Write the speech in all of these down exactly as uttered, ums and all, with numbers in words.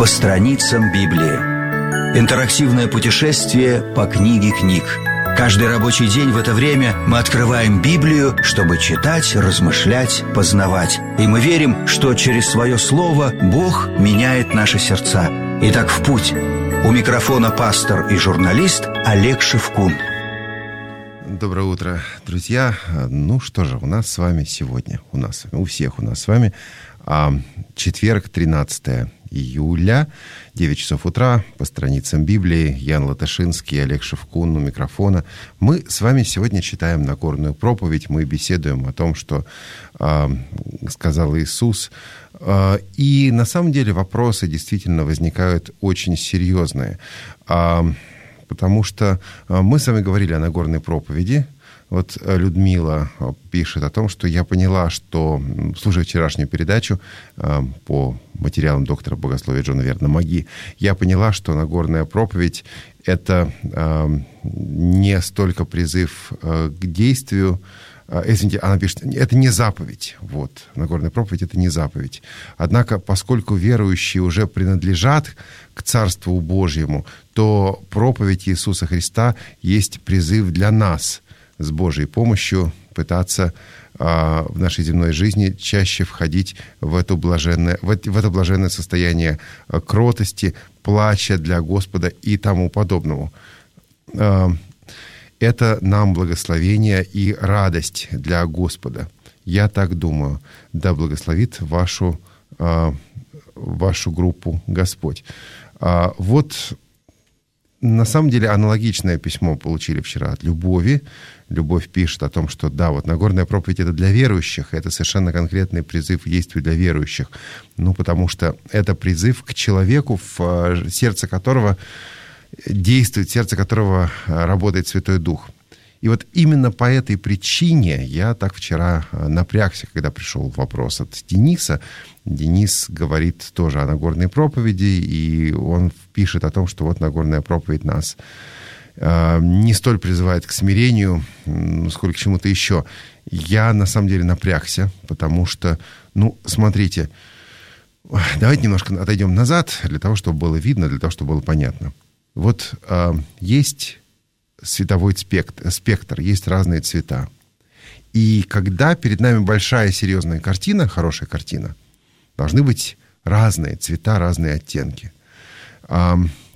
страницам Библии. Интерактивное путешествие по книге книг. Каждый рабочий день в это время мы открываем Библию, чтобы читать, размышлять, познавать. И мы верим, что через свое слово Бог меняет наши сердца. Итак, в путь. У микрофона пастор и журналист Олег Шевкун. Доброе утро, друзья. Ну что же, у нас с вами сегодня, у нас, у всех у нас с вами четверг, тринадцатое июля, девять часов утра, по страницам Библии. Ян Латышинский, Олег Шевкун у микрофона. Мы с вами сегодня читаем Нагорную проповедь, мы беседуем о том, что э, сказал Иисус. Э, и на самом деле вопросы действительно возникают очень серьезные. Э, потому что мы с вами говорили о Нагорной проповеди. Вот Людмила пишет о том, что я поняла, что, слушая вчерашнюю передачу э, по материалам доктора богословия Джона Верна Маги, я поняла, что Нагорная проповедь — это э, не столько призыв э, к действию, э, извините, она пишет, это не заповедь. Вот, Нагорная проповедь — это не заповедь. Однако, поскольку верующие уже принадлежат к Царству Божьему, то проповедь Иисуса Христа есть призыв для нас с Божьей помощью пытаться а, в нашей земной жизни чаще входить в, эту блаженное, в, в это блаженное состояние кротости, плача для Господа и тому подобному. А, это нам благословение и радость для Господа. Я так думаю. Да благословит вашу, а, вашу группу Господь. А, вот на самом деле аналогичное письмо получили вчера от Любови. Любовь пишет о том, что да, вот Нагорная проповедь — это для верующих, это совершенно конкретный призыв к действию для верующих. Ну, потому что это призыв к человеку, в сердце которого действует, в сердце которого работает Святой Дух. И вот именно по этой причине я так вчера напрягся, когда пришел вопрос от Дениса. Денис говорит тоже о Нагорной проповеди, и он пишет о том, что вот Нагорная проповедь нас не столь призывает к смирению, сколько к чему-то еще. Я, на самом деле, напрягся, потому что, ну, смотрите, давайте немножко отойдем назад, для того, чтобы было видно, для того, чтобы было понятно. Вот э, есть световой спектр, спектр, есть разные цвета. И когда перед нами большая серьезная картина, хорошая картина, должны быть разные цвета, разные оттенки. Э,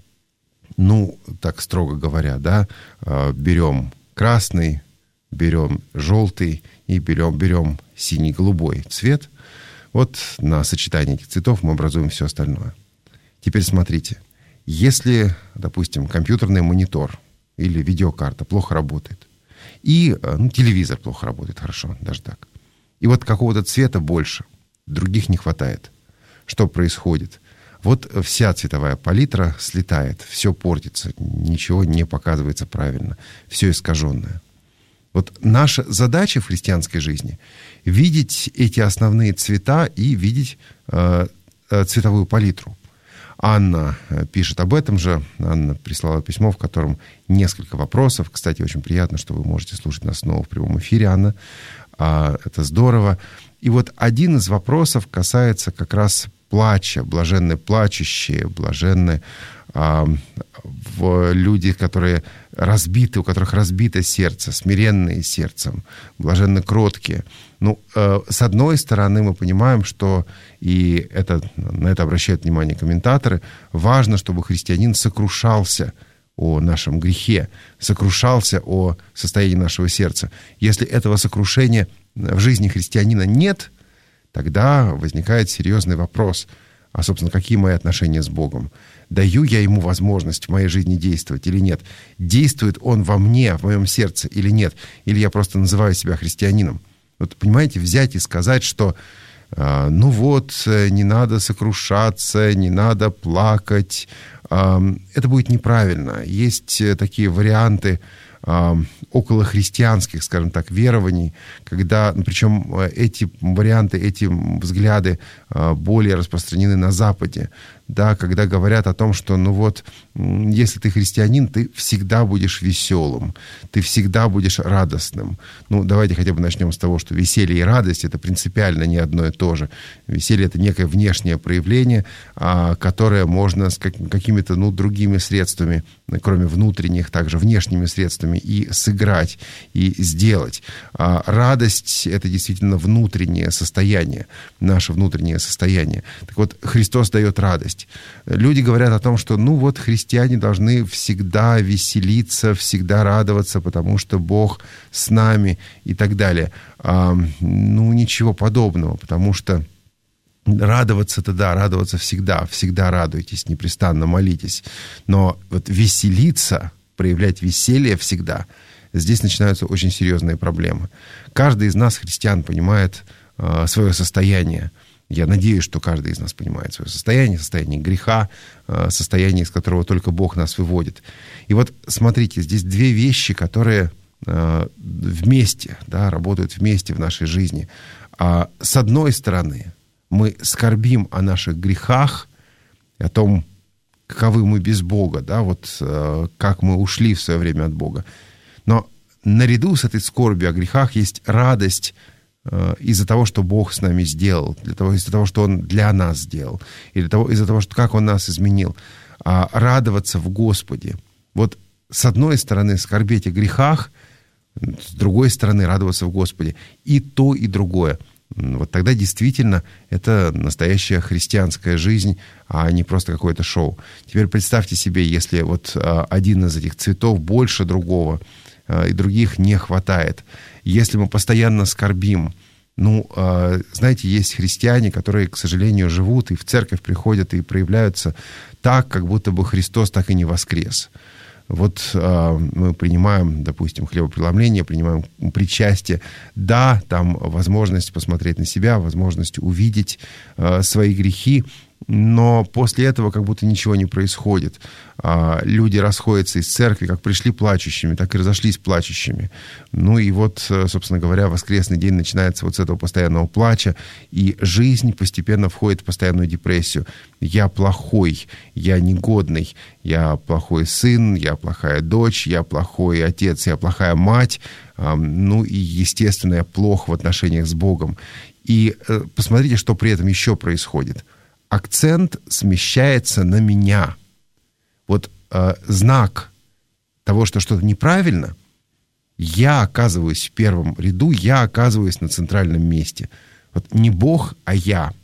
Ну, так строго говоря, да, берем красный, берем желтый и берем, берем синий-голубой цвет. Вот на сочетании этих цветов мы образуем все остальное. Теперь смотрите. Если, допустим, компьютерный монитор или видеокарта плохо работает, и ну, телевизор плохо работает, хорошо, даже так, и вот какого-то цвета больше, других не хватает, что происходит? Вот вся цветовая палитра слетает, все портится, ничего не показывается правильно, все искаженное. Вот наша задача в христианской жизни — видеть эти основные цвета и видеть э, цветовую палитру. Анна пишет об этом же. Анна прислала письмо, в котором несколько вопросов. Кстати, очень приятно, что вы можете слушать нас снова в прямом эфире, Анна. А, это здорово. И вот один из вопросов касается как раз плача, блаженны плачущие, блаженны а, в люди, которые разбиты, у которых разбито сердце, смиренные сердцем, блаженны кроткие. Ну, э, с одной стороны, мы понимаем, что, и это, на это обращают внимание комментаторы, важно, чтобы христианин сокрушался о нашем грехе, сокрушался о состоянии нашего сердца. Если этого сокрушения в жизни христианина нет, тогда возникает серьезный вопрос, а, собственно, какие мои отношения с Богом? Даю я Ему возможность в моей жизни действовать или нет? Действует Он во мне, в моем сердце или нет? Или я просто называю себя христианином? Вот, понимаете, взять и сказать, что э, ну вот, не надо сокрушаться, не надо плакать, э, это будет неправильно. Есть такие варианты э, околохристианских, скажем так, верований, когда, причем эти варианты, эти взгляды э, более распространены на Западе, да, когда говорят о том, что, ну вот, если ты христианин, ты всегда будешь веселым, ты всегда будешь радостным. Ну, давайте хотя бы начнем с того, что веселье и радость — это принципиально не одно и то же. Веселье — это некое внешнее проявление, а, которое можно с как, какими-то, ну, другими средствами, кроме внутренних, также внешними средствами, и сыграть, и сделать. А радость — это действительно внутреннее состояние, наше внутреннее состояние. Так вот, Христос дает радость. Люди говорят о том, что, ну вот, христиане должны всегда веселиться, всегда радоваться, потому что Бог с нами и так далее. А, ну, ничего подобного, потому что радоваться-то да, радоваться всегда, всегда радуйтесь, непрестанно молитесь. Но вот веселиться, проявлять веселье всегда, здесь начинаются очень серьезные проблемы. Каждый из нас, христиан, понимает э, свое состояние. Я надеюсь, что каждый из нас понимает свое состояние, состояние греха, состояние, из которого только Бог нас выводит. И вот смотрите, здесь две вещи, которые вместе, да, работают вместе в нашей жизни. С одной стороны, мы скорбим о наших грехах, о том, каковы мы без Бога, да, вот как мы ушли в свое время от Бога. Но наряду с этой скорбью о грехах есть радость из-за того, что Бог с нами сделал, для того, из-за того, что Он для нас сделал, или того, из-за того, что, как Он нас изменил. А радоваться в Господе. Вот с одной стороны скорбеть о грехах, с другой стороны радоваться в Господе. И то, и другое. Вот тогда действительно это настоящая христианская жизнь, а не просто какое-то шоу. Теперь представьте себе, если вот один из этих цветов больше другого, и других не хватает. Если мы постоянно скорбим, ну, знаете, есть христиане, которые, к сожалению, живут и в церковь приходят и проявляются так, как будто бы Христос так и не воскрес. Вот мы принимаем, допустим, хлебопреломление, принимаем причастие. Да, там возможность посмотреть на себя, возможность увидеть свои грехи, но после этого как будто ничего не происходит. Люди расходятся из церкви, как пришли плачущими, так и разошлись плачущими. Ну и вот, собственно говоря, воскресный день начинается вот с этого постоянного плача, и жизнь постепенно входит в постоянную депрессию. Я плохой, я негодный, я плохой сын, я плохая дочь, я плохой отец, я плохая мать. Ну и, естественно, я плох в отношениях с Богом. И посмотрите, что при этом еще происходит. Акцент смещается на меня. Вот э, знак того, что что-то неправильно, я оказываюсь в первом ряду, я оказываюсь на центральном месте. Вот не Бог, а я.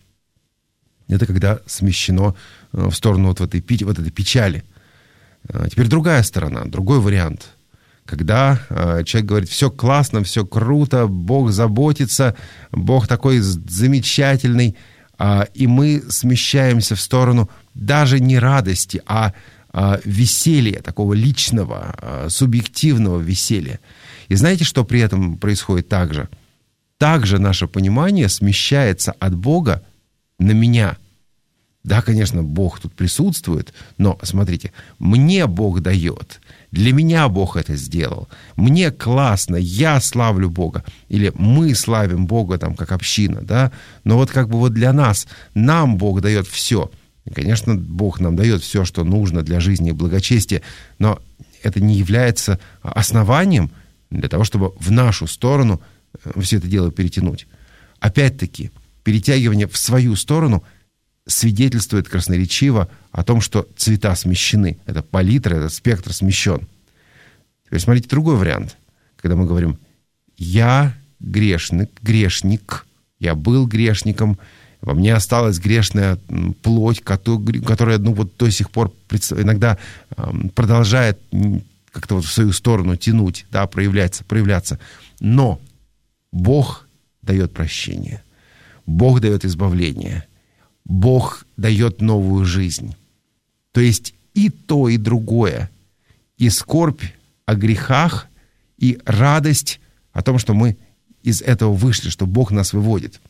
Это когда смещено в сторону вот, этой, вот этой печали. Теперь другая сторона, другой вариант. Когда э, человек говорит, все классно, все круто, Бог заботится, Бог такой замечательный, и мы смещаемся в сторону даже не радости, а веселья, такого личного, субъективного веселья. И знаете, что при этом происходит также? Также наше понимание смещается от Бога на меня. Да, конечно, Бог тут присутствует, но, смотрите, мне Бог дает, для меня Бог это сделал, мне классно, я славлю Бога, или мы славим Бога там как община, да, но вот как бы вот для нас, нам Бог дает все. И, конечно, Бог нам дает все, что нужно для жизни и благочестия, но это не является основанием для того, чтобы в нашу сторону все это дело перетянуть. Опять-таки, перетягивание в свою сторону свидетельствует красноречиво о том, что цвета смещены. Это палитра, этот спектр смещен. Теперь смотрите другой вариант. Когда мы говорим «я грешник, грешник, я был грешником, во мне осталась грешная плоть, которая ну, вот до сих пор иногда продолжает как-то вот в свою сторону тянуть, да, проявляться, проявляться. Но Бог дает прощение, Бог дает избавление, Бог дает новую жизнь. То есть и то, и другое. И скорбь о грехах, и радость о том, что мы из этого вышли, что Бог нас выводит.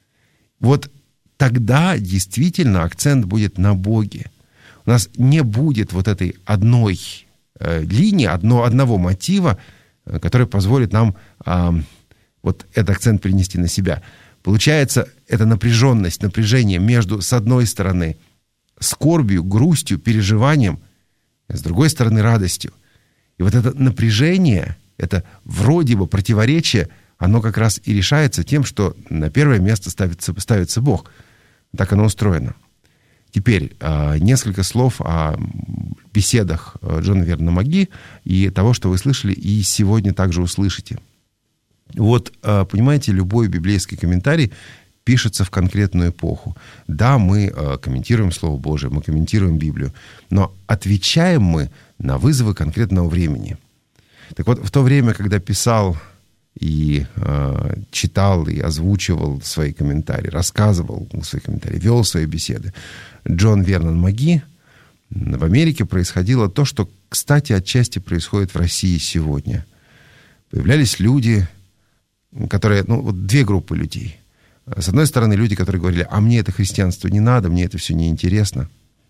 Вот тогда действительно акцент будет на Боге. У нас не будет вот этой одной линии, одно, одного мотива, который позволит нам а, вот этот акцент перенести на себя. Получается, это напряженность, напряжение между, с одной стороны, скорбью, грустью, переживанием, а с другой стороны, радостью. И вот это напряжение, это вроде бы противоречие, оно как раз и решается тем, что на первое место ставится, ставится Бог. Так оно устроено. Теперь несколько слов о беседах Джона Вернона Маги и того, что вы слышали, и сегодня также услышите. Вот, понимаете, любой библейский комментарий пишется в конкретную эпоху. Да, мы комментируем Слово Божие, мы комментируем Библию, но отвечаем мы на вызовы конкретного времени. Так вот, в то время, когда писал и э, читал, и озвучивал свои комментарии, рассказывал свои комментарии, вел свои беседы Джон Вернон Маги, в Америке происходило то, что, кстати, отчасти происходит в России сегодня. Появлялись люди, которые, ну, вот две группы людей. С одной стороны, люди, которые говорили: а мне это христианство не надо, мне это все неинтересно.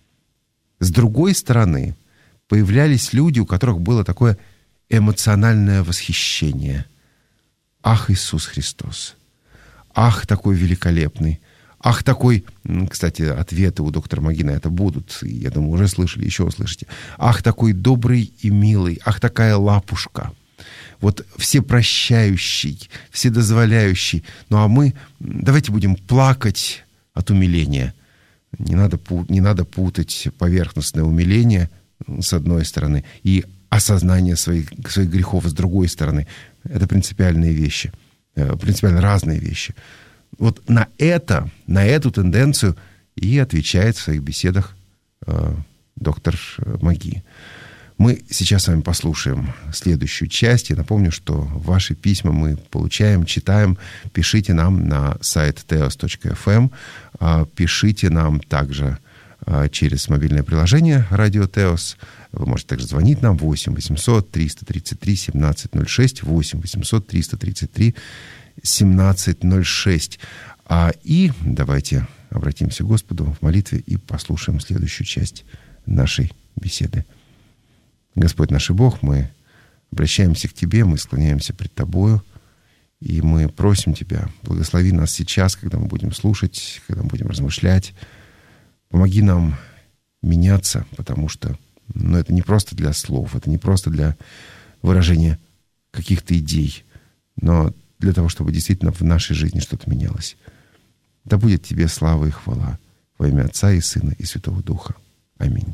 С другой стороны, появлялись люди, у которых было такое эмоциональное восхищение. Ах, Иисус Христос! Ах, такой великолепный! Ах, такой... Кстати, ответы у доктора Маги на это будут. Я думаю, уже слышали, еще услышите. Ах, такой добрый и милый! Ах, такая лапушка! Вот всепрощающий, вседозволяющий. Ну, а мы давайте будем плакать от умиления. Не надо, не надо путать поверхностное умиление, с одной стороны, и осознание своих, своих грехов с другой стороны. Это принципиальные вещи, принципиально разные вещи. Вот на это, на эту тенденцию и отвечает в своих беседах э, доктор Маги. Мы сейчас с вами послушаем следующую часть. Я напомню, что ваши письма мы получаем, читаем. Пишите нам на сайт теос точка эф эм. Пишите нам также через мобильное приложение «Радио Теос». Вы можете также звонить нам восемь восемьсот триста тридцать три семнадцать ноль шесть, восемь восемьсот триста тридцать три семнадцать ноль шесть. И давайте обратимся к Господу в молитве и послушаем следующую часть нашей беседы. Господь наш и Бог, мы обращаемся к Тебе, мы склоняемся пред Тобою, и мы просим Тебя, благослови нас сейчас, когда мы будем слушать, когда мы будем размышлять. Помоги нам меняться, потому что ну, это не просто для слов, это не просто для выражения каких-то идей, но для того, чтобы действительно в нашей жизни что-то менялось. Да будет Тебе слава и хвала во имя Отца и Сына и Святого Духа. Аминь.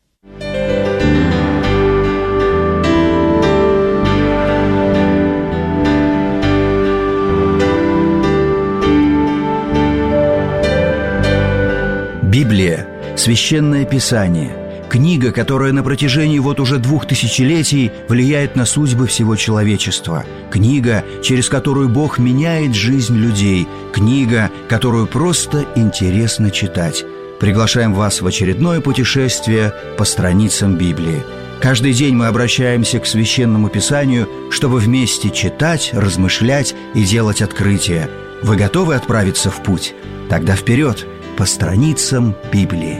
Библия – священное писание, книга, которая на протяжении вот уже двух тысячелетий влияет на судьбы всего человечества, книга, через которую Бог меняет жизнь людей, книга, которую просто интересно читать. Приглашаем вас в очередное путешествие по страницам Библии. Каждый день мы обращаемся к Священному Писанию, чтобы вместе читать, размышлять и делать открытия. Вы готовы отправиться в путь? Тогда вперед! По страницам Библии.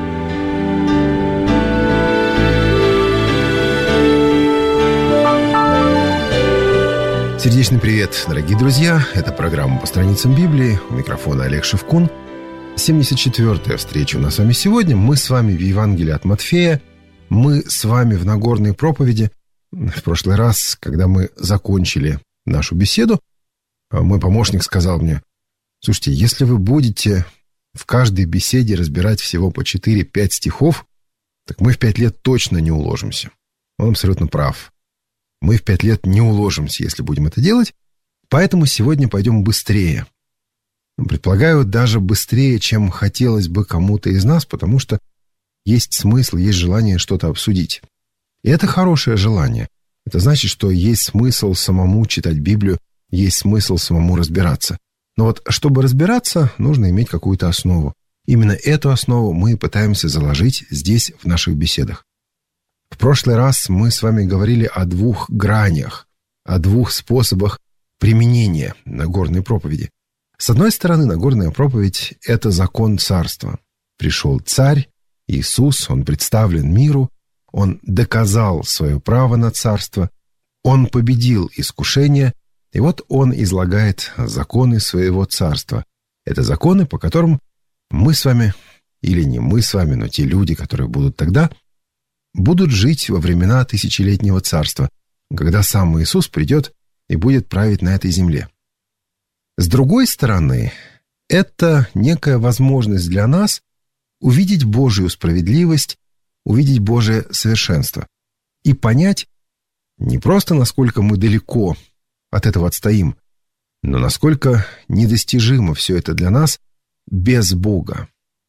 Сердечный привет, дорогие друзья! Это программа «По страницам Библии». У микрофона Олег Шевкун. семьдесят четвёртая встреча у нас с вами сегодня. Мы с вами в Евангелии от Матфея. Мы с вами в Нагорной проповеди. В прошлый раз, когда мы закончили нашу беседу, мой помощник сказал мне: слушайте, если вы будете в каждой беседе разбирать всего по четыре-пять стихов, так мы в пять лет точно не уложимся. Он абсолютно прав. Мы в пять лет не уложимся, если будем это делать, поэтому сегодня пойдем быстрее. Предполагаю, даже быстрее, чем хотелось бы кому-то из нас, потому что есть смысл, есть желание что-то обсудить. И это хорошее желание. Это значит, что есть смысл самому читать Библию, есть смысл самому разбираться. Но вот чтобы разбираться, нужно иметь какую-то основу. Именно эту основу мы пытаемся заложить здесь, в наших беседах. В прошлый раз мы с вами говорили о двух гранях, о двух способах применения Нагорной проповеди. С одной стороны, Нагорная проповедь – это закон царства. Пришел царь, Иисус, он представлен миру, Он доказал свое право на царство, Он победил искушение, и вот Он излагает законы своего царства. Это законы, по которым мы с вами, или не мы с вами, но те люди, которые будут тогда, будут жить во времена тысячелетнего царства, когда сам Иисус придет и будет править на этой земле. С другой стороны, это некая возможность для нас увидеть Божию справедливость, увидеть Божие совершенство и понять не просто, насколько мы далеко от этого отстоим, но насколько недостижимо все это для нас без Бога.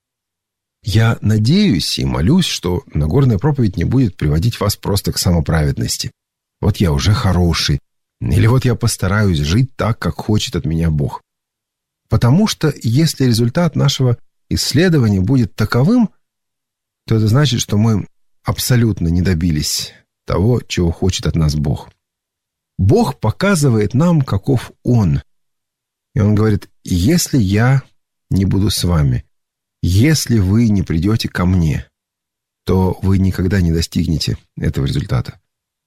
Я надеюсь и молюсь, что Нагорная проповедь не будет приводить вас просто к самоправедности. Вот я уже хороший, или вот я постараюсь жить так, как хочет от меня Бог. Потому что если результат нашего исследования будет таковым, то это значит, что мы абсолютно не добились того, чего хочет от нас Бог. Бог показывает нам, каков Он. И Он говорит: если я не буду с вами, если вы не придете ко мне, то вы никогда не достигнете этого результата.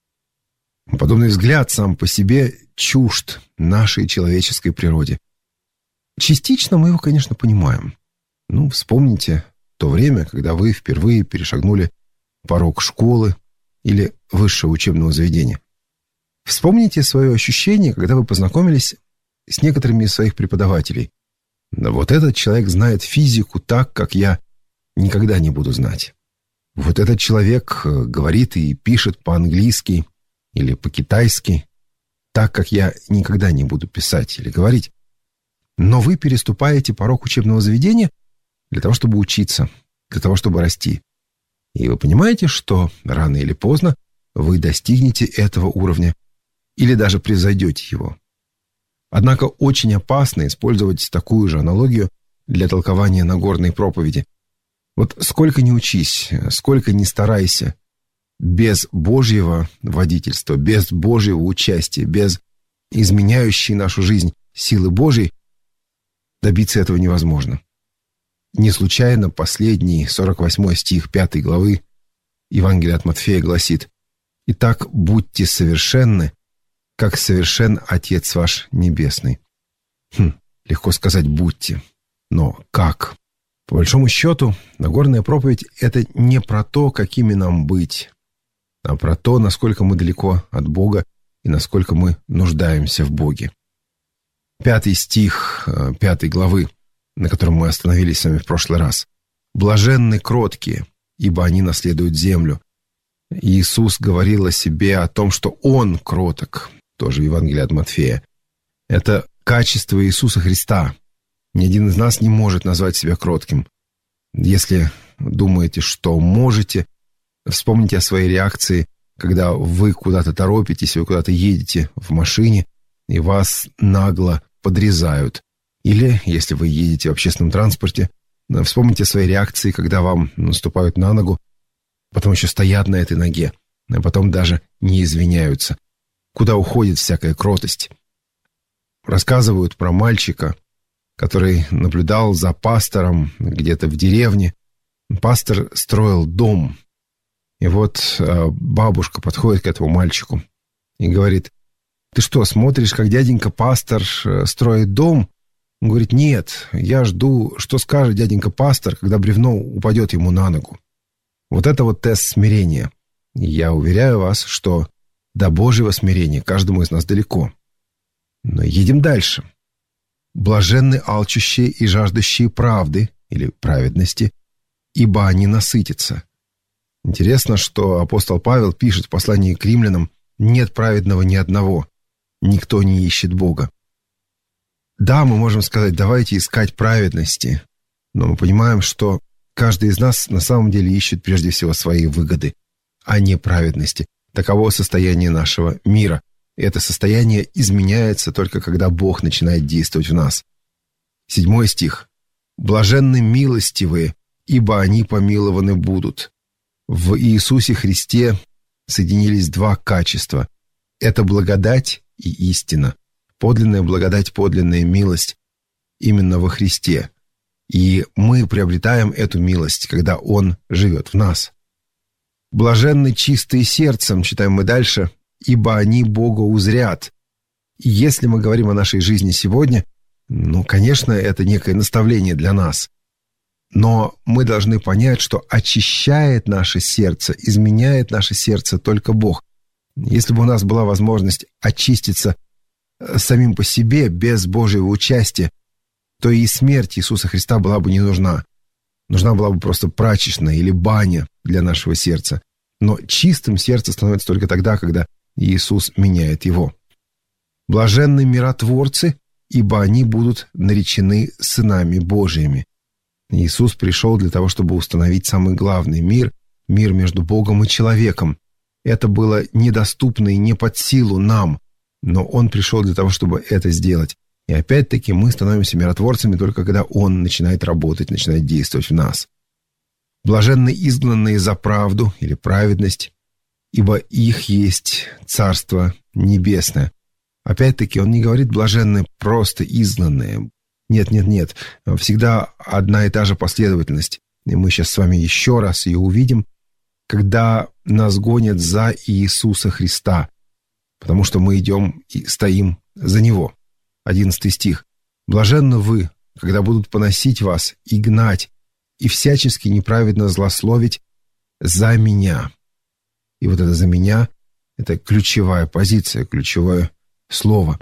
Подобный взгляд сам по себе чужд нашей человеческой природе. Частично мы его, конечно, понимаем. Ну, вспомните то время, когда вы впервые перешагнули порог школы или высшего учебного заведения. Вспомните свое ощущение, когда вы познакомились с некоторыми из своих преподавателей. Вот этот человек знает физику так, как я никогда не буду знать. Вот этот человек говорит и пишет по-английски или по-китайски так, как я никогда не буду писать или говорить. Но вы переступаете порог учебного заведения для того, чтобы учиться, для того, чтобы расти. И вы понимаете, что рано или поздно вы достигнете этого уровня или даже превзойдете его. Однако очень опасно использовать такую же аналогию для толкования Нагорной проповеди. Вот сколько ни учись, сколько ни старайся, без Божьего водительства, без Божьего участия, без изменяющей нашу жизнь силы Божьей добиться этого невозможно. Не случайно последний сорок восьмой стих пятой главы Евангелия от Матфея гласит: «Итак, будьте совершенны, как совершен Отец ваш Небесный». Хм, легко сказать «будьте», но как? По большому счету, Нагорная проповедь – это не про то, какими нам быть, а про то, насколько мы далеко от Бога и насколько мы нуждаемся в Боге. Пятый стих пятой главы, на котором мы остановились с вами в прошлый раз. «Блаженны кроткие, ибо они наследуют землю». Иисус говорил о себе, о том, что Он кроток, тоже в Евангелии от Матфея. Это качество Иисуса Христа. Ни один из нас не может назвать себя кротким. Если думаете, что можете, вспомните о своей реакции, когда вы куда-то торопитесь, вы куда-то едете в машине, и вас нагло подрезают. Или, если вы едете в общественном транспорте, вспомните о своей реакции, когда вам наступают на ногу, потом еще стоят на этой ноге, а потом даже не извиняются. Куда уходит всякая кротость? Рассказывают про мальчика, который наблюдал за пастором где-то в деревне. Пастор строил дом. И вот бабушка подходит к этому мальчику и говорит: «Ты что, смотришь, как дяденька пастор строит дом?» Он говорит: «Нет, я жду, что скажет дяденька пастор, когда бревно упадет ему на ногу». Вот это вот тест смирения. И я уверяю вас, что до Божьего смирения каждому из нас далеко. Но едем дальше. «Блаженны алчущие и жаждущие правды» или праведности, ибо они насытятся. Интересно, что апостол Павел пишет в послании к римлянам: «Нет праведного ни одного, никто не ищет Бога». Да, мы можем сказать: давайте искать праведности, но мы понимаем, что каждый из нас на самом деле ищет прежде всего свои выгоды, а не праведности. Таково состояние нашего мира. И это состояние изменяется только когда Бог начинает действовать в нас. Седьмой стих. «Блаженны милостивые, ибо они помилованы будут». В Иисусе Христе соединились два качества. Это благодать и истина. Подлинная благодать, подлинная милость именно во Христе. И мы приобретаем эту милость, когда Он живет в нас. Блаженны чистые сердцем, читаем мы дальше, ибо они Бога узрят. И если мы говорим о нашей жизни сегодня, ну, конечно, это некое наставление для нас. Но мы должны понять, что очищает наше сердце, изменяет наше сердце только Бог. Если бы у нас была возможность очиститься самим по себе, без Божьего участия, то и смерть Иисуса Христа была бы не нужна. Нужна была бы просто прачечная или баня для нашего сердца. Но чистым сердце становится только тогда, когда Иисус меняет его. Блаженны миротворцы, ибо они будут наречены сынами Божьими. Иисус пришел для того, чтобы установить самый главный мир, мир между Богом и человеком. Это было недоступно и не под силу нам, но Он пришел для того, чтобы это сделать. И опять-таки мы становимся миротворцами только когда Он начинает работать, начинает действовать в нас. Блаженны изгнанные за правду или праведность, ибо их есть Царство Небесное. Опять-таки Он не говорит блаженны просто изгнанные. Нет, нет, нет. Всегда одна и та же последовательность. И мы сейчас с вами еще раз ее увидим, когда нас гонят за Иисуса Христа, потому что мы идем и стоим за Него. Одиннадцатый стих. «Блаженны вы, когда будут поносить вас и гнать, и всячески неправедно злословить за Меня». И вот это «за Меня» — это ключевая позиция, ключевое слово.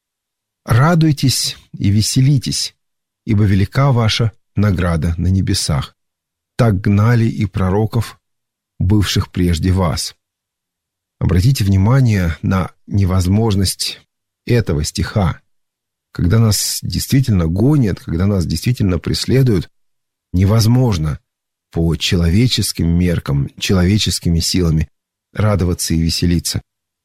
«Радуйтесь и веселитесь, ибо велика ваша награда на небесах. Так гнали и пророков, бывших прежде вас». Обратите внимание на невозможность этого стиха. Когда нас действительно гонят, когда нас действительно преследуют, невозможно по человеческим меркам, человеческими силами радоваться и веселиться.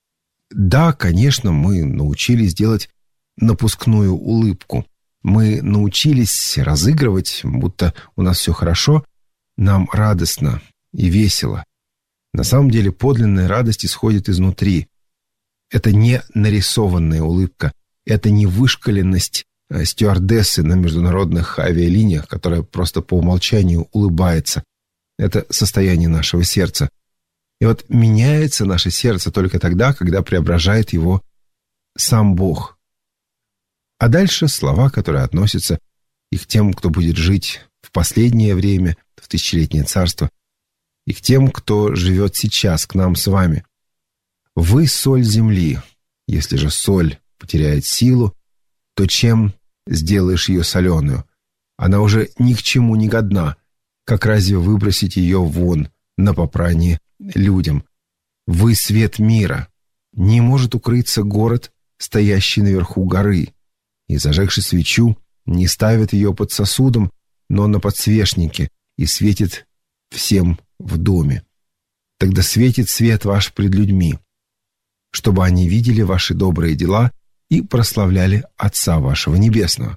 Да, конечно, мы научились делать напускную улыбку. Мы научились разыгрывать, будто у нас все хорошо, нам радостно и весело. На самом деле подлинная радость исходит изнутри. Это не нарисованная улыбка, это не вышкаленность стюардессы на международных авиалиниях, которая просто по умолчанию улыбается. Это состояние нашего сердца. И вот меняется наше сердце только тогда, когда преображает его сам Бог. А дальше слова, которые относятся и к тем, кто будет жить в последнее время, в тысячелетнее царство, и к тем, кто живет сейчас, к нам с вами. «Вы соль земли. Если же соль потеряет силу, то чем сделаешь ее соленую? Она уже ни к чему не годна. Как разве выбросить ее вон на попрание людям? Вы свет мира. Не может укрыться город, стоящий наверху горы. И, зажегши свечу, не ставит ее под сосудом, но на подсвечнике, и светит всем в доме. Тогда светит свет ваш пред людьми, чтобы они видели ваши добрые дела и прославляли Отца вашего Небесного».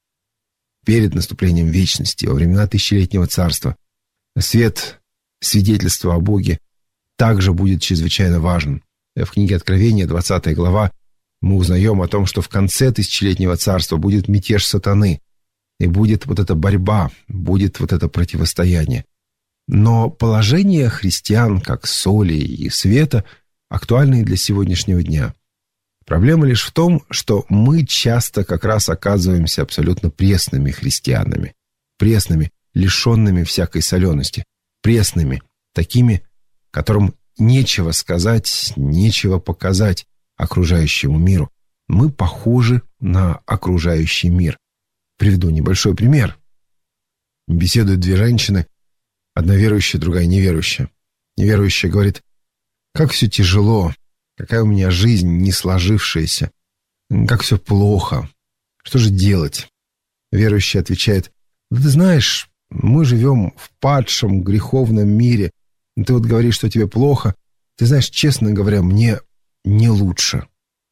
Перед наступлением вечности, во времена тысячелетнего царства, свет свидетельства о Боге также будет чрезвычайно важен. В книге Откровения, двадцатая глава, мы узнаем о том, что в конце тысячелетнего царства будет мятеж сатаны, и будет вот эта борьба, будет вот это противостояние. Но положение христиан, как соли и света, актуально и для сегодняшнего дня. Проблема лишь в том, что мы часто как раз оказываемся абсолютно пресными христианами, пресными, лишенными всякой солености, пресными, такими, которым нечего сказать, нечего показать окружающему миру. Мы похожи на окружающий мир. Приведу небольшой пример. Беседуют две женщины, одна верующая, другая неверующая. Неверующая говорит: «Как все тяжело, какая у меня жизнь не сложившаяся, как все плохо, что же делать?» Верующая отвечает: «Да ты знаешь, мы живем в падшем греховном мире. Ты вот говоришь, что тебе плохо. Ты знаешь, честно говоря, мне не лучше».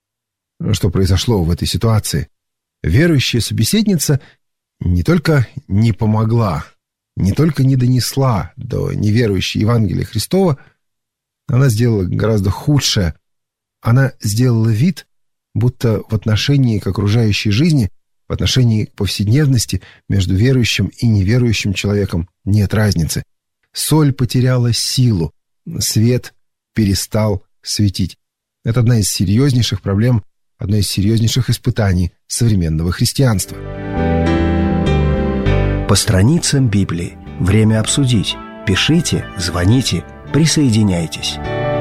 Что произошло в этой ситуации? Верующая собеседница не только не помогла, не только не донесла до неверующей Евангелия Христова, она сделала гораздо худшее. Она сделала вид, будто в отношении к окружающей жизни, в отношении к повседневности между верующим и неверующим человеком нет разницы. Соль потеряла силу. свет перестал светить. Это одна из серьезнейших проблем, одно из серьезнейших испытаний современного христианства. По страницам Библии. Время обсудить. Пишите, звоните, присоединяйтесь.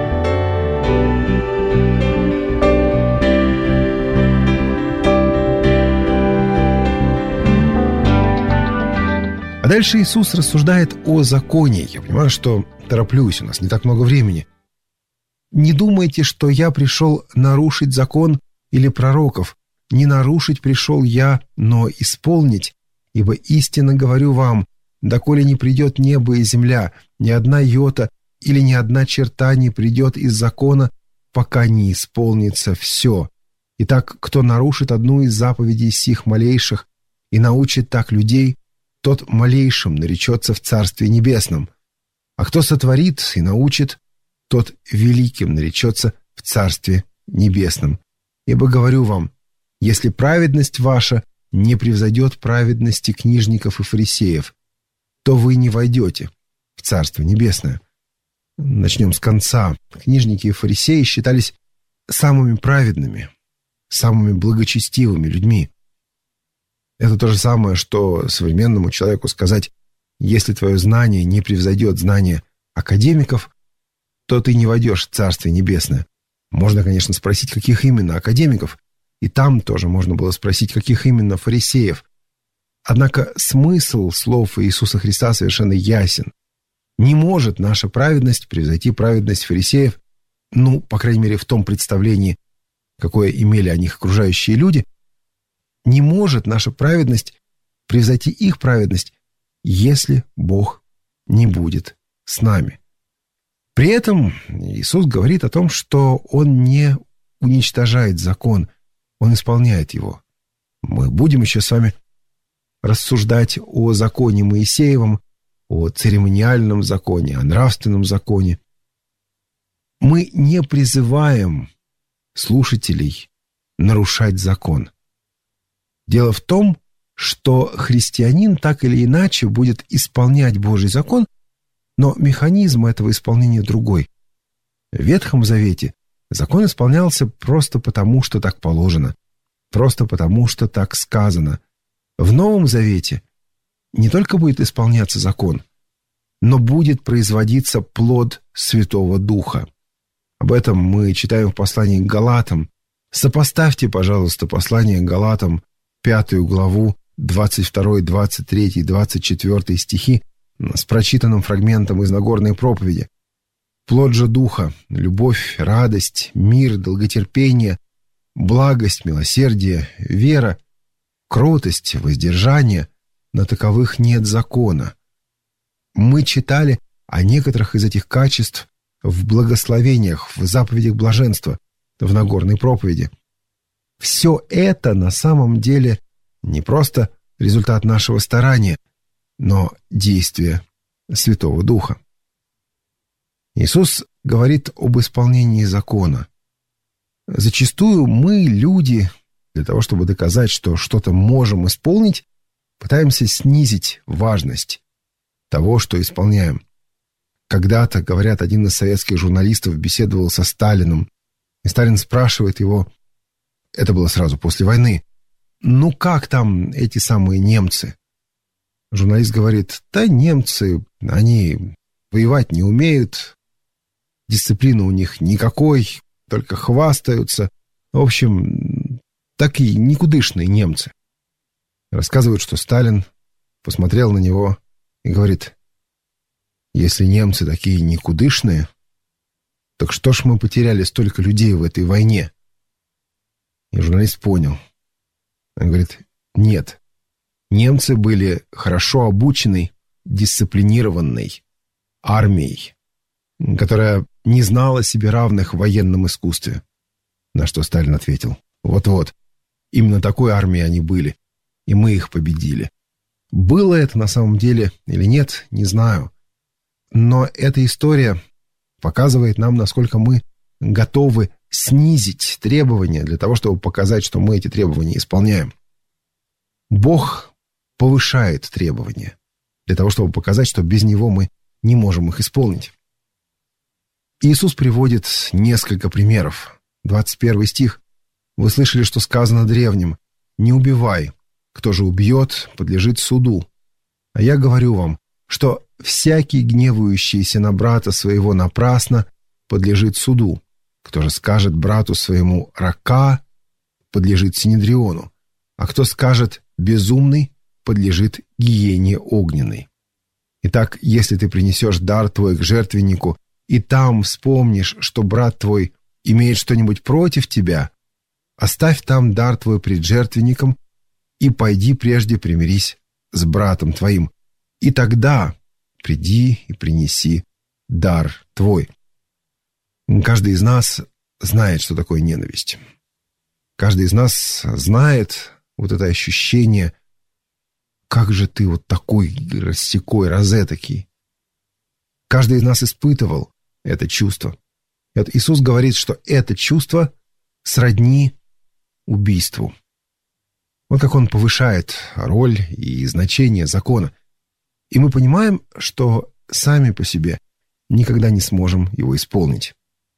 А дальше Иисус рассуждает о законе. Я понимаю, что тороплюсь, у нас не так много времени. «Не думайте, что я пришел нарушить закон или пророков. Не нарушить пришел я, но исполнить. Ибо истинно говорю вам, доколе не придет небо и земля, ни одна йота или ни одна черта не придет из закона, пока не исполнится все. Итак, кто нарушит одну из заповедей сих малейших и научит так людей, тот малейшим наречется в Царстве Небесном. А кто сотворит и научит, тот великим наречется в Царстве Небесном. Ибо говорю вам, если праведность ваша не превзойдет праведности книжников и фарисеев, то вы не войдете в Царство Небесное». Начнем с конца. Книжники и фарисеи считались самыми праведными, самыми благочестивыми людьми. Это то же самое, что современному человеку сказать: если твое знание не превзойдет знание академиков, то ты не войдешь в Царствие Небесное. Можно, конечно, спросить, каких именно академиков, и там тоже можно было спросить, каких именно фарисеев. Однако смысл слов Иисуса Христа совершенно ясен. Не может наша праведность превзойти праведность фарисеев, ну, по крайней мере, в том представлении, какое имели о них окружающие люди. Не может наша праведность превзойти их праведность, если Бог не будет с нами. При этом Иисус говорит о том, что Он не уничтожает закон, Он исполняет его. Мы будем еще с вами рассуждать о законе Моисеевом, о церемониальном законе, о нравственном законе. Мы не призываем слушателей нарушать закон. Дело в том, что христианин так или иначе будет исполнять Божий закон, но механизм этого исполнения другой. В Ветхом Завете закон исполнялся просто потому, что так положено, просто потому, что так сказано. В Новом Завете не только будет исполняться закон, но будет производиться плод Святого Духа. Об этом мы читаем в послании к Галатам. Сопоставьте, пожалуйста, послание к Галатам, пятую главу, двадцать второй, двадцать третий, двадцать четвёртый стихи с прочитанным фрагментом из Нагорной проповеди. Плод же Духа — любовь, радость, мир, долготерпение, благость, милосердие, вера, кротость, воздержание. На таковых нет закона. Мы читали о некоторых из этих качеств в благословениях, в заповедях блаженства, в Нагорной проповеди. Все это на самом деле не просто результат нашего старания, но действия Святого Духа. Иисус говорит об исполнении закона. Зачастую мы, люди, для того, чтобы доказать, что что-то можем исполнить, пытаемся снизить важность того, что исполняем. Когда-то, говорят, один из советских журналистов беседовал со Сталиным, и Сталин спрашивает его, это было сразу после войны, ну как там эти самые немцы? Журналист говорит, да немцы, они воевать не умеют, дисциплины у них никакой, только хвастаются. В общем, такие никудышные немцы. Рассказывают, что Сталин посмотрел на него и говорит, если немцы такие никудышные, так что ж мы потеряли столько людей в этой войне? И журналист понял. Он говорит, нет, немцы были хорошо обученной, дисциплинированной армией, которая не знала себе равных в военном искусстве. На что Сталин ответил, вот-вот, именно такой армией они были, и мы их победили. Было это на самом деле или нет, не знаю. Но эта история показывает нам, насколько мы готовы снизить требования для того, чтобы показать, что мы эти требования исполняем. Бог повышает требования для того, чтобы показать, что без Него мы не можем их исполнить. Иисус приводит несколько примеров. двадцать первый стих. «Вы слышали, что сказано древним: не убивай, кто же убьет, подлежит суду. А я говорю вам, что всякий, гневающийся на брата своего напрасно, подлежит суду. Кто же скажет брату своему рака, подлежит синедриону, а кто скажет безумный, подлежит гиене огненной. Итак, если ты принесешь дар твой к жертвеннику, и там вспомнишь, что брат твой имеет что-нибудь против тебя, оставь там дар твой пред жертвенником и пойди прежде примирись с братом твоим, и тогда приди и принеси дар твой». Каждый из нас знает, что такое ненависть. Каждый из нас знает вот это ощущение: как же ты вот такой рассекой, розетокий. Каждый из нас испытывал это чувство. И вот Иисус говорит, что это чувство сродни убийству. Вот как Он повышает роль и значение закона. И мы понимаем, что сами по себе никогда не сможем его исполнить.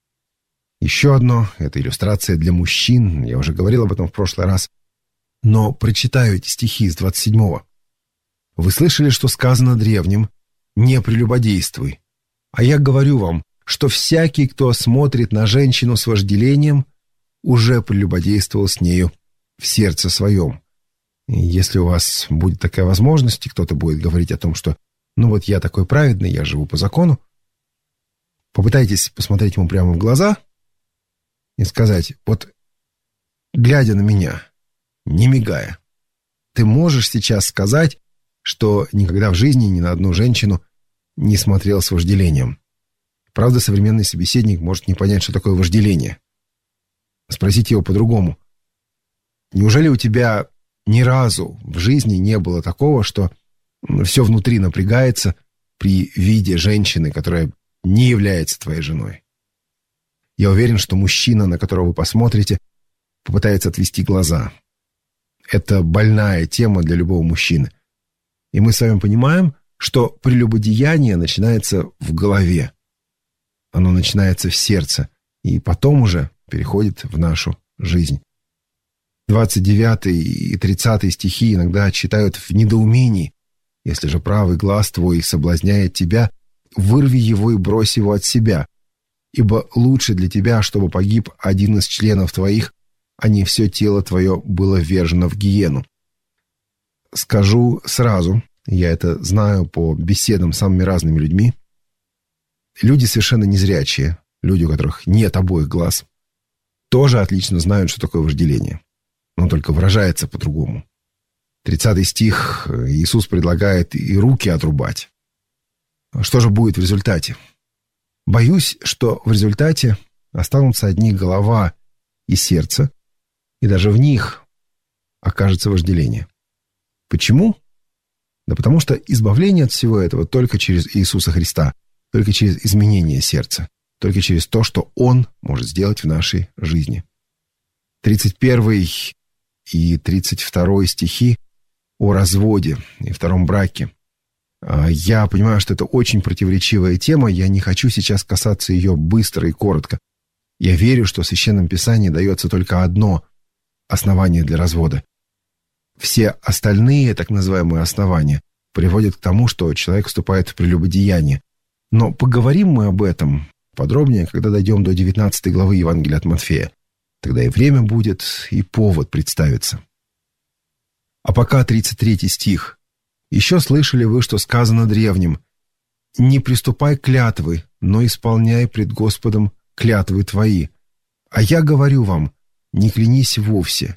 Еще одно – это иллюстрация для мужчин. Я уже говорил об этом в прошлый раз. Но прочитаю эти стихи из двадцать седьмого. «Вы слышали, что сказано древним: не прелюбодействуй. А я говорю вам, что всякий, кто смотрит на женщину с вожделением, уже прелюбодействовал с нею в сердце своем». И если у вас будет такая возможность, и кто-то будет говорить о том, что «ну вот я такой праведный, я живу по закону», попытайтесь посмотреть ему прямо в глаза и сказать: вот, глядя на меня, не мигая, ты можешь сейчас сказать, что никогда в жизни ни на одну женщину не смотрел с вожделением. Правда, современный собеседник может не понять, что такое вожделение. Спросите его по-другому. Неужели у тебя ни разу в жизни не было такого, что все внутри напрягается при виде женщины, которая не является твоей женой? Я уверен, что мужчина, на которого вы посмотрите, попытается отвести глаза. Это больная тема для любого мужчины. И мы с вами понимаем, что прелюбодеяние начинается в голове. Оно начинается в сердце, и потом уже переходит в нашу жизнь. двадцать девятый и тридцатый стихи иногда читают в недоумении. «Если же правый глаз твой соблазняет тебя, вырви его и брось его от себя. Ибо лучше для тебя, чтобы погиб один из членов твоих, а не все тело твое было ввержено в гиену». Скажу сразу, я это знаю по беседам с самыми разными людьми. Люди совершенно незрячие, люди, у которых нет обоих глаз, тоже отлично знают, что такое вожделение. Но только выражается по-другому. тридцатый стих. Иисус предлагает и руки отрубать. Что же будет в результате? Боюсь, что в результате останутся одни голова и сердце, и даже в них окажется вожделение. Почему? Да потому что избавление от всего этого только через Иисуса Христа, только через изменение сердца, только через то, что Он может сделать в нашей жизни. тридцать первый и тридцать второй стихи о разводе и втором браке. Я понимаю, что это очень противоречивая тема, я не хочу сейчас касаться ее быстро и коротко. Я верю, что в Священном Писании дается только одно основание для развода. Все остальные так называемые основания приводят к тому, что человек вступает в прелюбодеяние. Но поговорим мы об этом подробнее, когда дойдем до девятнадцатой главы Евангелия от Матфея. Тогда и время будет, и повод представится. А пока тридцать третий стих. «Еще слышали вы, что сказано древним: не приступай клятвы, но исполняй пред Господом клятвы твои. А я говорю вам, не клянись вовсе.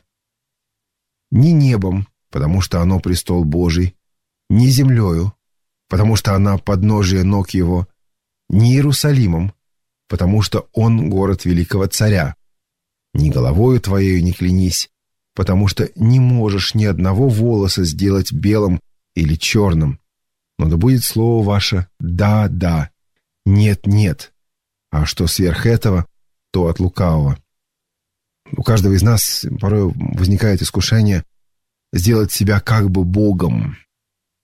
Ни небом, потому что оно престол Божий, ни землею, потому что она подножие ног его, ни Иерусалимом, потому что он город великого царя. Ни головою твоею не клянись, потому что не можешь ни одного волоса сделать белым или черным. Но да будет слово ваше «да, да», «нет, нет», а что сверх этого, то от лукавого. У каждого из нас порой возникает искушение сделать себя как бы Богом,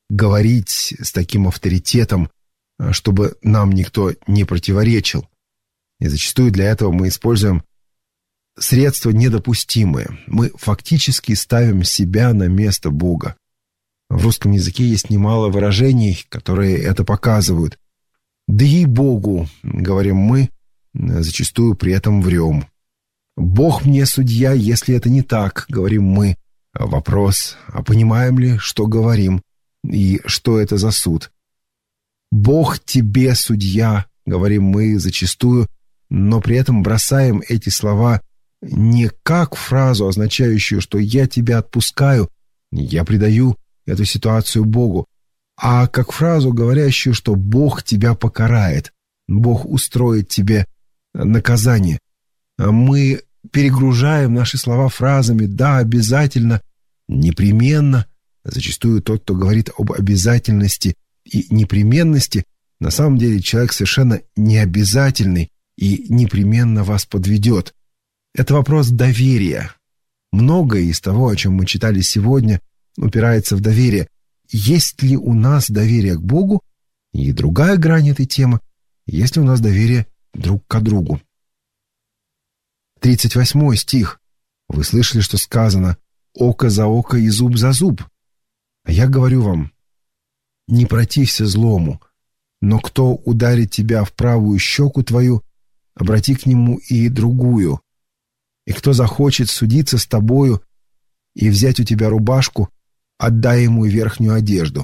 говорить с таким авторитетом, чтобы нам никто не противоречил. И зачастую для этого мы используем средства недопустимые. Мы фактически ставим себя на место Бога. В русском языке есть немало выражений, которые это показывают. «Да ей-богу», — говорим мы, зачастую при этом врем. «Бог мне судья, если это не так», — говорим мы. Вопрос, а понимаем ли, что говорим, и что это за суд? «Бог тебе судья», — говорим мы зачастую, но при этом бросаем эти слова не как фразу, означающую, что «я тебя отпускаю», «я предаю эту ситуацию Богу», а как фразу, говорящую, что Бог тебя покарает, Бог устроит тебе наказание. Мы перегружаем наши слова фразами «да, обязательно», «непременно». Зачастую тот, кто говорит об обязательности и непременности, на самом деле человек совершенно необязательный и непременно вас подведет. Это вопрос доверия. Многое из того, о чем мы читали сегодня, упирается в доверие. Есть ли у нас доверие к Богу? И другая грань этой темы. Есть ли у нас доверие друг к другу? тридцать восьмой стих. Вы слышали, что сказано «око за око и зуб за зуб». А я говорю вам, не протився злому, но кто ударит тебя в правую щеку твою, обрати к нему и другую. И кто захочет судиться с тобою и взять у тебя рубашку, отдай ему верхнюю одежду.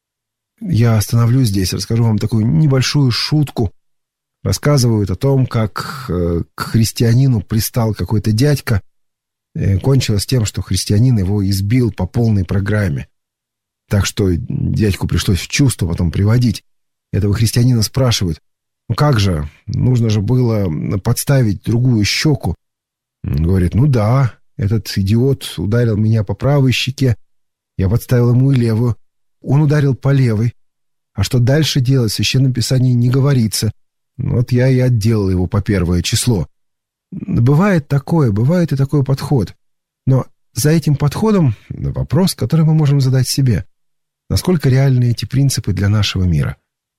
Я остановлюсь здесь, расскажу вам такую небольшую шутку. Рассказывают о том, как э, к христианину пристал какой-то дядька. Э, кончилось тем, что христианин его избил по полной программе. Так что дядьку пришлось в чувство потом приводить. Этого христианина спрашивают: ну как же, нужно же было подставить другую щеку. Он говорит: ну да, этот идиот ударил меня по правой щеке, я подставил ему и левую. Он ударил по левой. А что дальше делать, в Священном Писании не говорится. Вот я и отделал его по первое число. Бывает такое, бывает и такой подход. Но за этим подходом вопрос, который мы можем задать себе. Насколько реальны эти принципы для нашего мира?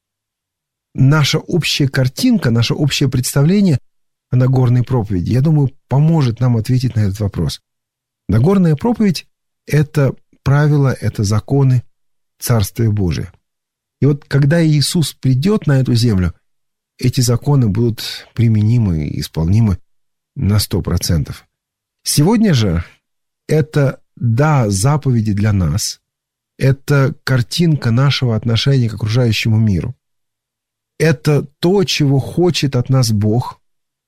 Наша общая картинка, наше общее представление о Нагорной проповеди, я думаю, поможет нам ответить на этот вопрос. Нагорная проповедь – это правила, это законы Царствия Божия. И вот когда Иисус придет на эту землю, эти законы будут применимы и исполнимы на сто процентов. Сегодня же это, да, заповеди для нас, это картинка нашего отношения к окружающему миру. Это то, чего хочет от нас Бог.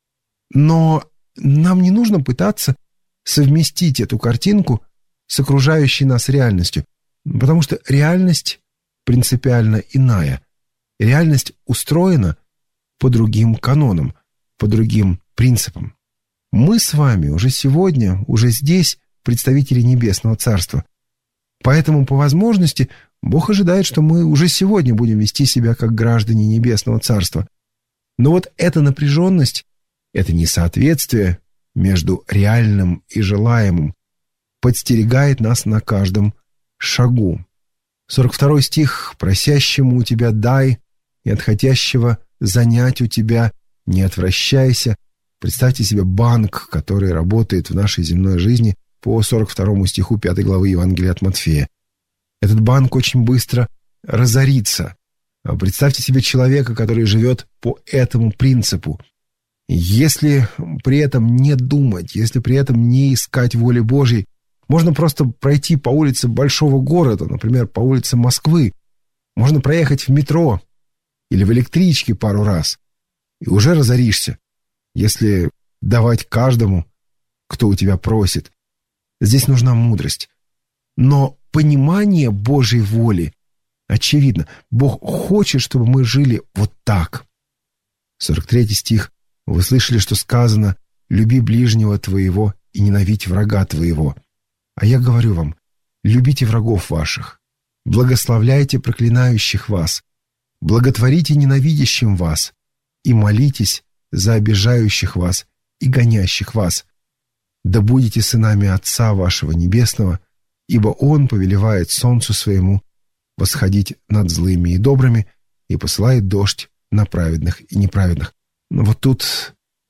Но нам не нужно пытаться совместить эту картинку с окружающей нас реальностью, потому что реальность принципиально иная. Реальность устроена по другим канонам, по другим принципам. Мы с вами уже сегодня, уже здесь представители Небесного Царства. Поэтому, по возможности, Бог ожидает, что мы уже сегодня будем вести себя как граждане Небесного Царства. Но вот эта напряженность, это несоответствие между реальным и желаемым подстерегает нас на каждом шагу. сорок второй стих: «Просящему у тебя дай, и от хотящего занять у тебя не отвращайся». Представьте себе банк, который работает в нашей земной жизни по сорок второму стиху пятой главы Евангелия от Матфея. Этот банк очень быстро разорится. Представьте себе человека, который живет по этому принципу. Если при этом не думать, если при этом не искать воли Божьей, можно просто пройти по улице большого города, например, по улице Москвы. Можно проехать в метро или в электричке пару раз, и уже разоришься, если давать каждому, кто у тебя просит. Здесь нужна мудрость. Но понимание Божьей воли очевидно. Бог хочет, чтобы мы жили вот так. сорок третий стих. Вы слышали, что сказано: «Люби ближнего твоего и ненавидь врага твоего». А я говорю вам: любите врагов ваших, благословляйте проклинающих вас, благотворите ненавидящим вас и молитесь за обижающих вас и гонящих вас. Да будете сынами Отца вашего Небесного, ибо Он повелевает солнцу своему восходить над злыми и добрыми и посылает дождь на праведных и неправедных». Но вот тут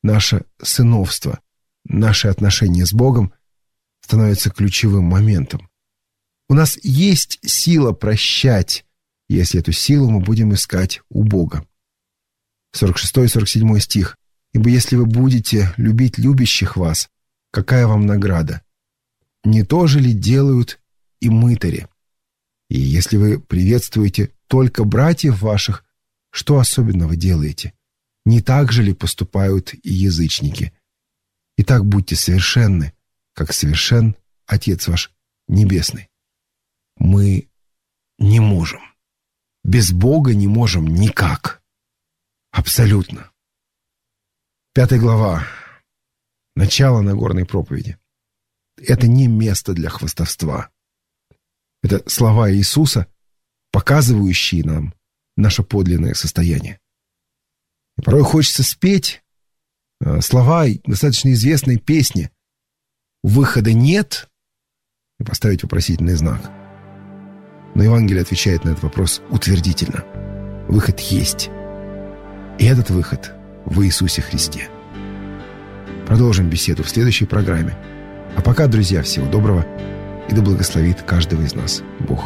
наше сыновство, наши отношения с Богом становятся ключевым моментом. У нас есть сила прощать, если эту силу мы будем искать у Бога. сорок шестой и сорок седьмой стих. «Ибо если вы будете любить любящих вас, какая вам награда? Не то же ли делают и мытари? И если вы приветствуете только братьев ваших, что особенно вы делаете? Не так же ли поступают и язычники? Итак, будьте совершенны, как совершен Отец ваш Небесный». Мы не можем. Без Бога не можем никак. Абсолютно. Пятая глава. Начало Нагорной проповеди. Это не место для хвастовства. Это слова Иисуса, показывающие нам наше подлинное состояние. И порой хочется спеть слова достаточно известной песни «Выхода нет» и поставить вопросительный знак. Но Евангелие отвечает на этот вопрос утвердительно. Выход есть. И этот выход в Иисусе Христе. Продолжим беседу в следующей программе. А пока, друзья, всего доброго, и да благословит каждого из нас Бог.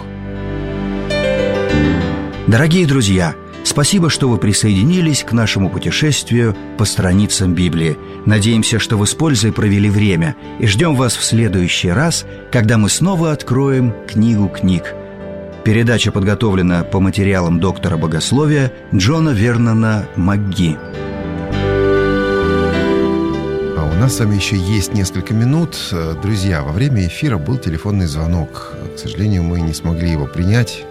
Дорогие друзья, спасибо, что вы присоединились к нашему путешествию по страницам Библии. Надеемся, что вы с пользой провели время, и ждем вас в следующий раз, когда мы снова откроем книгу книг. Передача подготовлена по материалам доктора богословия Джона Вернона МакГи. А у нас с вами еще есть несколько минут. Друзья, во время эфира был телефонный звонок. К сожалению, мы не смогли его принять.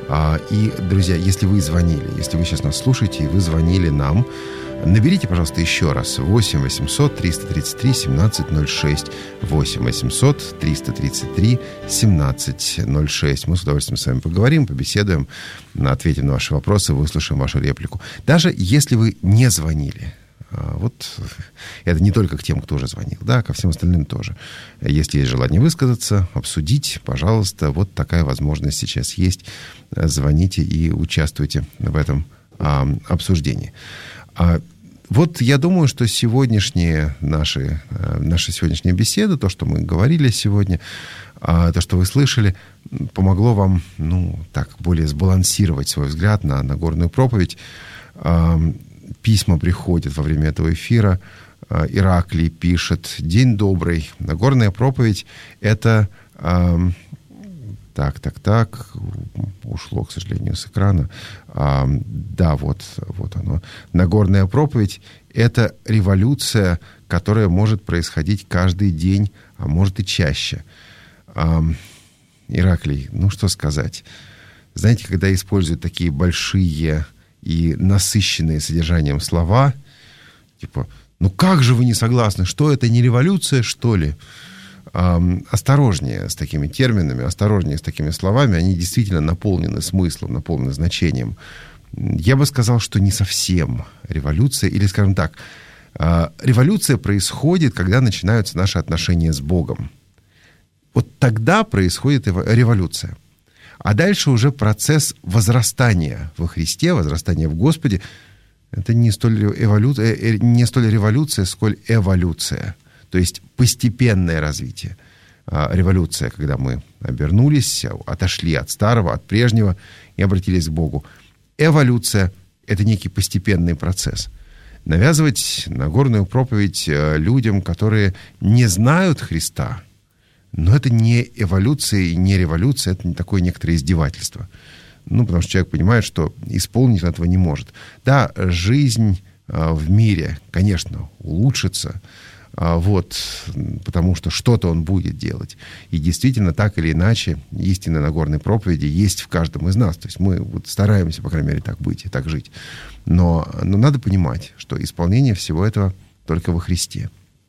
И, друзья, если вы звонили, если вы сейчас нас слушаете, и вы звонили нам, наберите, пожалуйста, еще раз восемь восемьсот триста тридцать три семнадцать ноль шесть. восемь восемьсот триста тридцать три семнадцать ноль шесть. Мы с удовольствием с вами поговорим, побеседуем, ответим на ваши вопросы, выслушаем вашу реплику. Даже если вы не звонили, вот это не только к тем, кто уже звонил, да, ко всем остальным тоже. Если есть желание высказаться, обсудить, пожалуйста, вот такая возможность сейчас есть. Звоните и участвуйте в этом а, обсуждении. А, вот я думаю, что сегодняшние наши, наша сегодняшняя беседа, то, что мы говорили сегодня, а, то, что вы слышали, помогло вам, ну, так, более сбалансировать свой взгляд на Нагорную проповедь. А, Письма приходят во время этого эфира. Ираклий пишет: «День добрый. Нагорная проповедь — это...» э, Так, так, так. Ушло, к сожалению, с экрана. А, да, вот, вот оно. Нагорная проповедь — это революция, которая может происходить каждый день, а может и чаще. А, Ираклий, ну что сказать. Знаете, когда используют такие большие и насыщенные содержанием слова, типа, ну как же вы не согласны, что это не революция, что ли? Эм, осторожнее с такими терминами, осторожнее с такими словами, они действительно наполнены смыслом, наполнены значением. Я бы сказал, что не совсем революция, или, скажем так, э, революция происходит, когда начинаются наши отношения с Богом. Вот тогда происходит революция. А дальше уже процесс возрастания во Христе, возрастания в Господе. Это не столь, эволюция, не столь революция, сколь эволюция. То есть постепенное развитие. Революция, когда мы обернулись, отошли от старого, от прежнего и обратились к Богу. Эволюция — это некий постепенный процесс. Навязывать Нагорную проповедь людям, которые не знают Христа, но это не эволюция и не революция, это не такое некоторое издевательство. Ну, потому что человек понимает, что исполнить он этого не может. Да, жизнь в мире, конечно, улучшится, вот, потому что что-то он будет делать. И действительно, так или иначе, истина Нагорной проповеди есть в каждом из нас. То есть мы вот стараемся, по крайней мере, так быть и так жить. Но, но надо понимать, что исполнение всего этого только во Христе.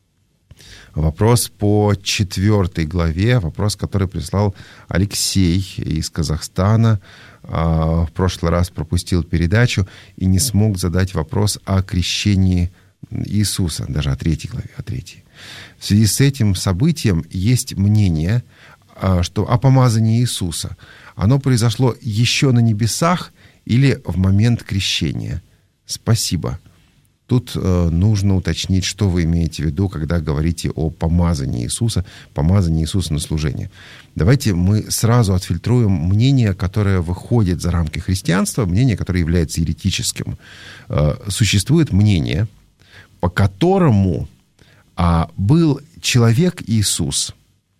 Вопрос по четвертой главе, вопрос, который прислал Алексей из Казахстана. В прошлый раз пропустил передачу и не смог задать вопрос о крещении Иисуса, даже о третьей главе, о третьей. В связи с этим событием есть мнение, что о помазании Иисуса. Оно произошло еще на небесах или в момент крещения? Спасибо. Тут э, нужно уточнить, что вы имеете в виду, когда говорите о помазании Иисуса, помазании Иисуса на служение. Давайте мы сразу отфильтруем мнение, которое выходит за рамки христианства, мнение, которое является еретическим. Э, существует мнение, по которому а, был человек Иисус.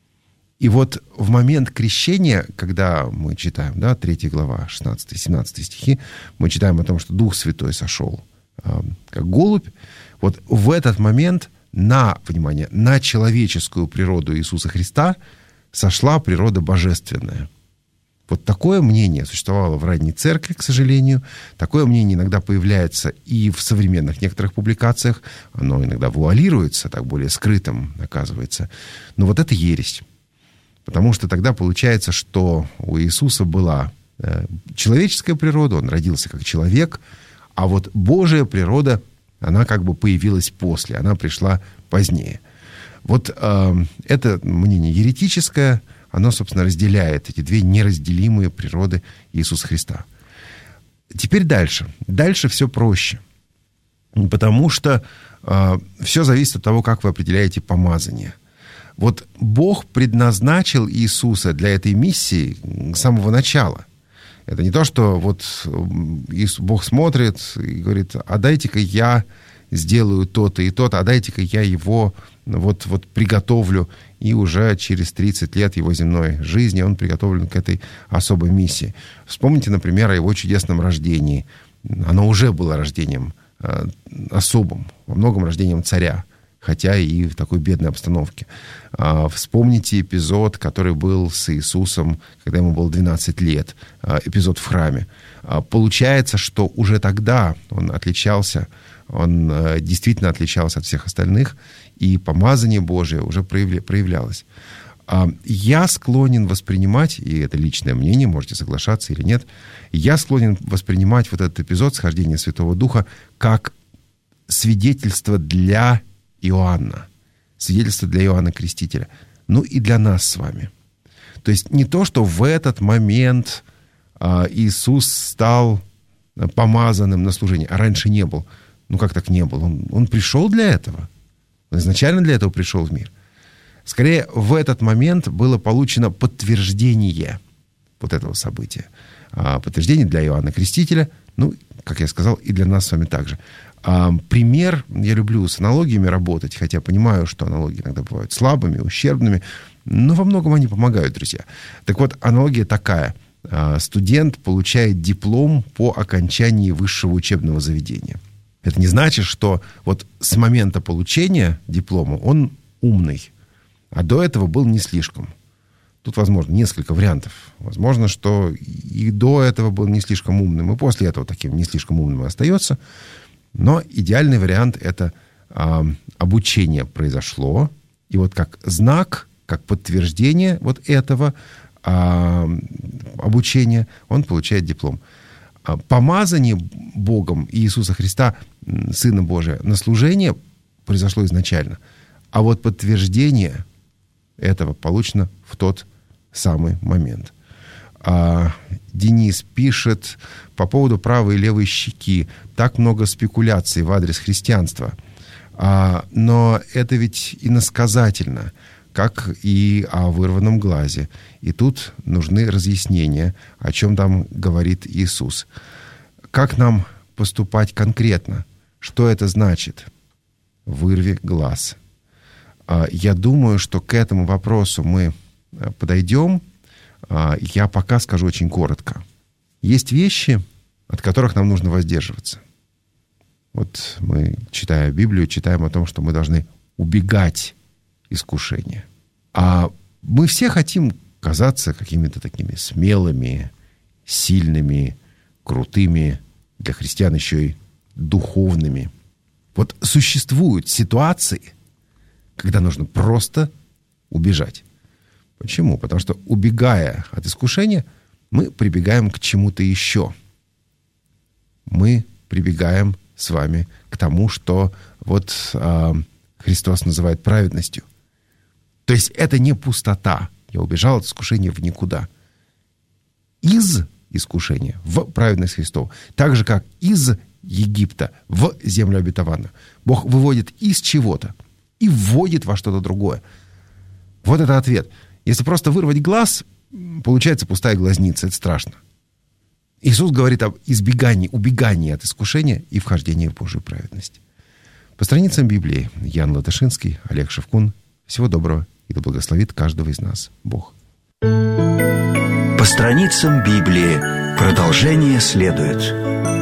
И вот в момент крещения, когда мы читаем, да, третья глава, шестнадцатый-семнадцатый стихи, мы читаем о том, что Дух Святой сошел а, как голубь. Вот в этот момент на, внимание, на человеческую природу Иисуса Христа сошла природа божественная. Вот такое мнение существовало в ранней церкви, к сожалению. Такое мнение иногда появляется и в современных некоторых публикациях. Оно иногда вуалируется, так более скрытым оказывается. Но вот это ересь. Потому что тогда получается, что у Иисуса была человеческая природа, он родился как человек, а вот Божия природа, она как бы появилась после, она пришла позднее. Вот э, это мнение еретическое, оно, собственно, разделяет эти две неразделимые природы Иисуса Христа. Теперь дальше. Дальше все проще. Потому что э, все зависит от того, как вы определяете помазание. Вот Бог предназначил Иисуса для этой миссии с самого начала. Это не то, что вот Бог смотрит и говорит, а дайте-ка я сделаю то-то и то-то, а дайте-ка я его вот, вот приготовлю, и уже через тридцать лет его земной жизни он приготовлен к этой особой миссии. Вспомните, например, о его чудесном рождении. Оно уже было рождением э, особым, во многом рождением царя, хотя и в такой бедной обстановке. А, вспомните эпизод, который был с Иисусом, когда ему было двенадцать лет, а, эпизод в храме. А, получается, что уже тогда он отличался, он а, действительно отличался от всех остальных, и помазание Божие уже проявля, проявлялось. А, я склонен воспринимать, и это личное мнение, можете соглашаться или нет, я склонен воспринимать вот этот эпизод схождения Святого Духа как свидетельство для Иоанна, свидетельство для Иоанна Крестителя, ну и для нас с вами. То есть не то, что в этот момент а, Иисус стал помазанным на служение, а раньше не был. Ну как так не был? Он, он пришел для этого. Он изначально для этого пришел в мир. Скорее, в этот момент было получено подтверждение вот этого события. А, подтверждение для Иоанна Крестителя, ну, как я сказал, и для нас с вами также. А, пример, я люблю с аналогиями работать, хотя понимаю, что аналогии иногда бывают слабыми, ущербными, но во многом они помогают, друзья. Так вот, аналогия такая. А, студент получает диплом по окончании высшего учебного заведения. Это не значит, что вот с момента получения диплома он умный, а до этого был не слишком. Тут, возможно, несколько вариантов. Возможно, что и до этого был не слишком умным, и после этого таким не слишком умным и остается. Но идеальный вариант — это а, обучение произошло, и вот как знак, как подтверждение вот этого а, обучения он получает диплом. А, помазание Богом Иисуса Христа, Сына Божия, на служение произошло изначально, а вот подтверждение этого получено в тот самый момент. А, Денис пишет по поводу правой и левой щеки. Так много спекуляций в адрес христианства. А, но это ведь иносказательно, как и о вырванном глазе. И тут нужны разъяснения, о чем там говорит Иисус. Как нам поступать конкретно? Что это значит? Вырви глаз. А, я думаю, что к этому вопросу мы подойдем. Я пока скажу очень коротко. Есть вещи, от которых нам нужно воздерживаться. Вот мы, читая Библию, читаем о том, что мы должны убегать искушения. А мы все хотим казаться какими-то такими смелыми, сильными, крутыми, для христиан еще и духовными. Вот существуют ситуации, когда нужно просто убежать. Почему? Потому что, убегая от искушения, мы прибегаем к чему-то еще. Мы прибегаем с вами к тому, что вот э, Христос называет праведностью. То есть это не пустота. Я убежал от искушения в никуда. Из искушения в праведность Христову. Так же, как из Египта в землю обетованную. Бог выводит из чего-то и вводит во что-то другое. Вот это ответ. Если просто вырвать глаз, получается пустая глазница. Это страшно. Иисус говорит об избегании, убегании от искушения и вхождении в Божию праведность. По страницам Библии Ян Латышинский, Олег Шевкун. Всего доброго, и да благословит каждого из нас Бог. По страницам Библии продолжение следует.